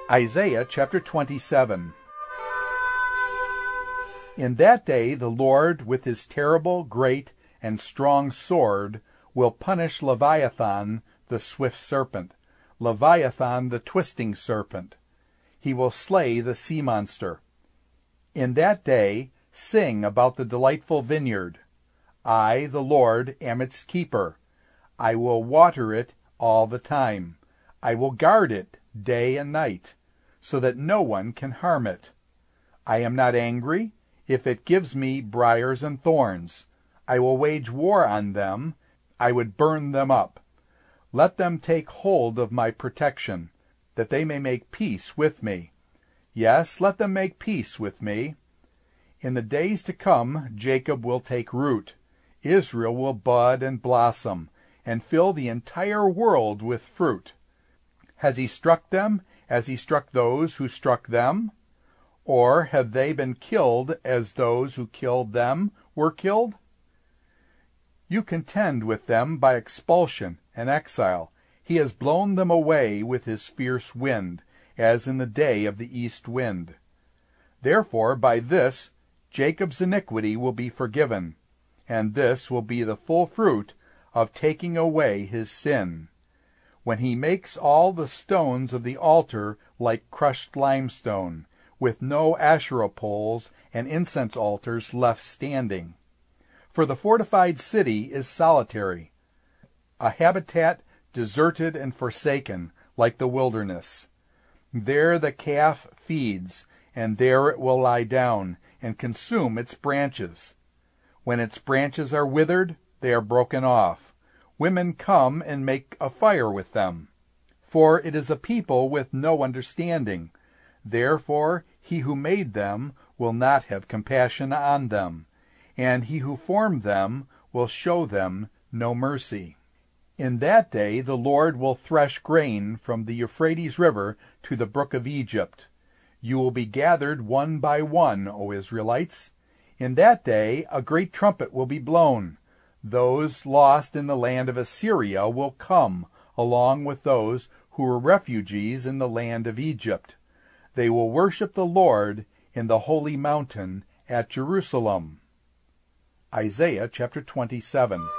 Isaiah chapter 27. In that day the Lord with his terrible, great, and strong sword will punish Leviathan the swift serpent, Leviathan the twisting serpent. He will slay the sea monster. In that day sing about the delightful vineyard. I, the Lord, am its keeper. I will water it all the time. I will guard it day and night, so that no one can harm it. I am not angry if it gives me briars and thorns. I will wage war on them. I would burn them up. Let them take hold of my protection, that they may make peace with me. Yes, let them make peace with me. In the days to come, Jacob will take root. Israel will bud and blossom, and fill the entire world with fruit. Has he struck them as he struck those who struck them? Or have they been killed as those who killed them were killed? You contend with them by expulsion and exile. He has blown them away with his fierce wind, as in the day of the east wind. Therefore by this Jacob's iniquity will be forgiven, and this will be the full fruit of taking away his sin, when he makes all the stones of the altar like crushed limestone, with no Asherah poles and incense altars left standing. For the fortified city is solitary, a habitat deserted and forsaken, like the wilderness. There the calf feeds, and there it will lie down, and consume its branches. When its branches are withered, they are broken off. Women come and make a fire with them. For it is a people with no understanding. Therefore he who made them will not have compassion on them, and he who formed them will show them no mercy. In that day the Lord will thresh grain from the Euphrates River to the brook of Egypt. You will be gathered one by one, O Israelites. In that day a great trumpet will be blown. Those lost in the land of Assyria will come, along with those who were refugees in the land of Egypt. They will worship the Lord in the holy mountain at Jerusalem. Isaiah chapter 27.